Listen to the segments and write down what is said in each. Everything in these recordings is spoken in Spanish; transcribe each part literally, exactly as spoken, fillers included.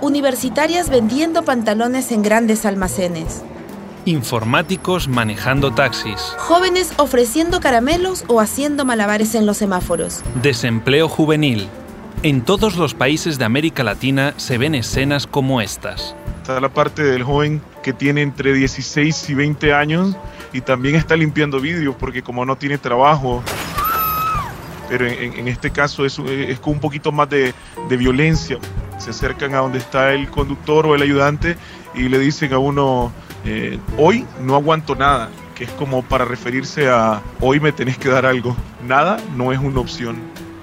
universitarias vendiendo pantalones en grandes almacenes. Informáticos manejando taxis. Jóvenes ofreciendo caramelos o haciendo malabares en los semáforos. Desempleo juvenil. En todos los países de América Latina se ven escenas como estas. Está la parte del joven que tiene entre dieciséis y veinte años y también está limpiando vidrios porque como no tiene trabajo. Pero en, en este caso es, es con un poquito más de, de violencia. Se acercan a donde está el conductor o el ayudante y le dicen a uno, eh, hoy no aguanto nada, que es como para referirse a hoy me tenés que dar algo. Nada no es una opción.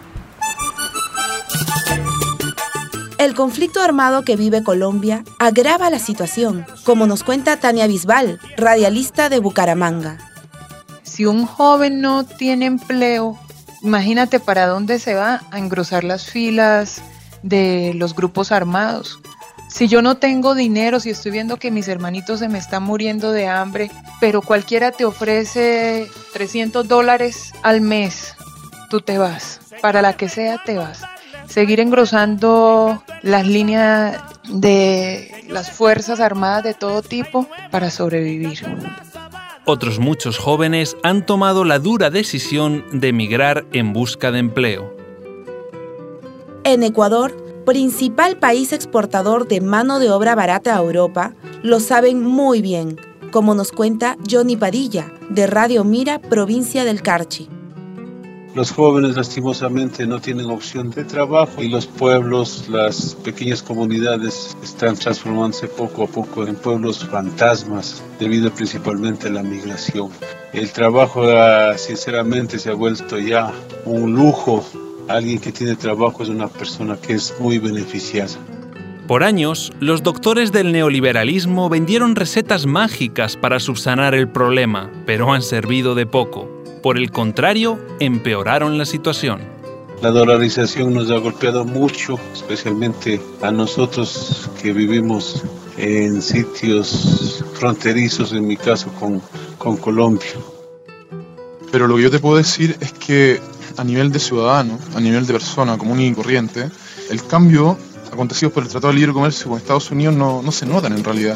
El conflicto armado que vive Colombia agrava la situación, como nos cuenta Tania Bisbal, radialista de Bucaramanga. Si un joven no tiene empleo, imagínate para dónde se va a engrosar las filas de los grupos armados. Si yo no tengo dinero, si estoy viendo que mis hermanitos se me están muriendo de hambre, pero cualquiera te ofrece trescientos dólares al mes, tú te vas. Para la que sea, te vas. Seguir engrosando las líneas de las fuerzas armadas de todo tipo para sobrevivir. Otros muchos jóvenes han tomado la dura decisión de emigrar en busca de empleo. En Ecuador, principal país exportador de mano de obra barata a Europa, lo saben muy bien, como nos cuenta Johnny Padilla, de Radio Mira, provincia del Carchi. Los jóvenes lastimosamente no tienen opción de trabajo y los pueblos, las pequeñas comunidades están transformándose poco a poco en pueblos fantasmas debido principalmente a la migración. El trabajo sinceramente se ha vuelto ya un lujo. Alguien que tiene trabajo es una persona que es muy beneficiada. Por años, los doctores del neoliberalismo vendieron recetas mágicas para subsanar el problema, pero han servido de poco. Por el contrario, empeoraron la situación. La dolarización nos ha golpeado mucho, especialmente a nosotros que vivimos en sitios fronterizos, en mi caso con, con Colombia. Pero lo que yo te puedo decir es que a nivel de ciudadano, a nivel de persona común y corriente, el cambio acontecido por el Tratado de Libre Comercio con Estados Unidos no, no se notan en realidad.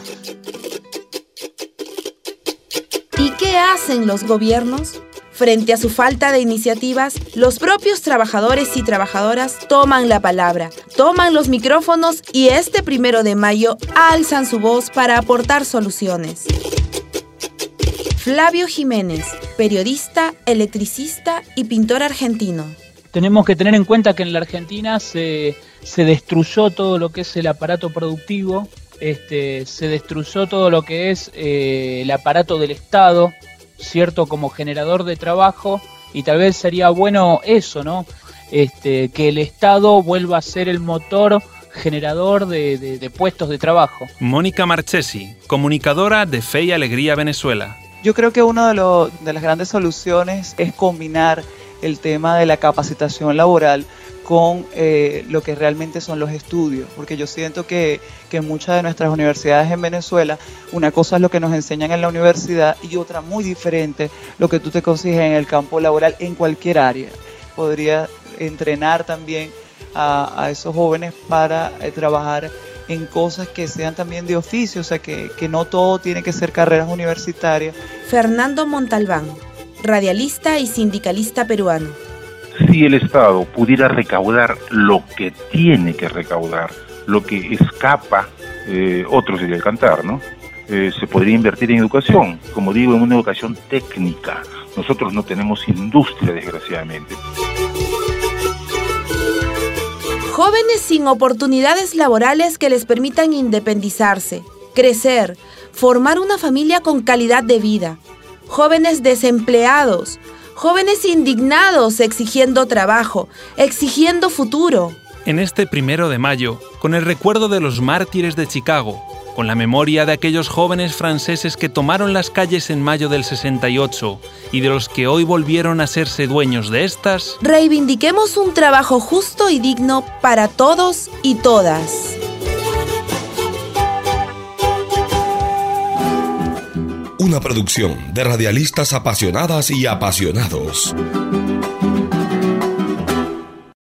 ¿Y qué hacen los gobiernos? Frente a su falta de iniciativas, los propios trabajadores y trabajadoras toman la palabra, toman los micrófonos y este primero de mayo alzan su voz para aportar soluciones. Flavio Jiménez, periodista, electricista y pintor argentino. Tenemos que tener en cuenta que en la Argentina se, se destruyó todo lo que es el aparato productivo, este, se destruyó todo lo que es eh, el aparato del Estado, cierto, como generador de trabajo, y tal vez sería bueno eso, ¿no? Este, que el Estado vuelva a ser el motor generador de, de, de puestos de trabajo. Mónica Marchesi, comunicadora de Fe y Alegría Venezuela. Yo creo que una de, lo, de las grandes soluciones es combinar el tema de la capacitación laboral con eh, lo que realmente son los estudios, porque yo siento que, que en muchas de nuestras universidades en Venezuela, una cosa es lo que nos enseñan en la universidad y otra muy diferente, lo que tú te consigues en el campo laboral en cualquier área. Podría entrenar también a, a esos jóvenes para eh, trabajar en cosas que sean también de oficio, o sea, que, que no todo tiene que ser carreras universitarias. Fernando Montalbán, radialista y sindicalista peruano. Si el Estado pudiera recaudar lo que tiene que recaudar, lo que escapa, eh, otro sería el cantar, ¿no? Eh, se podría invertir en educación, como digo, en una educación técnica. Nosotros no tenemos industria, desgraciadamente. Jóvenes sin oportunidades laborales que les permitan independizarse, crecer, formar una familia con calidad de vida. Jóvenes desempleados, jóvenes indignados exigiendo trabajo, exigiendo futuro. En este primero de mayo, con el recuerdo de los mártires de Chicago, con la memoria de aquellos jóvenes franceses que tomaron las calles en mayo del sesenta y ocho y de los que hoy volvieron a hacerse dueños de estas, reivindiquemos un trabajo justo y digno para todos y todas. Una producción de radialistas apasionadas y apasionados.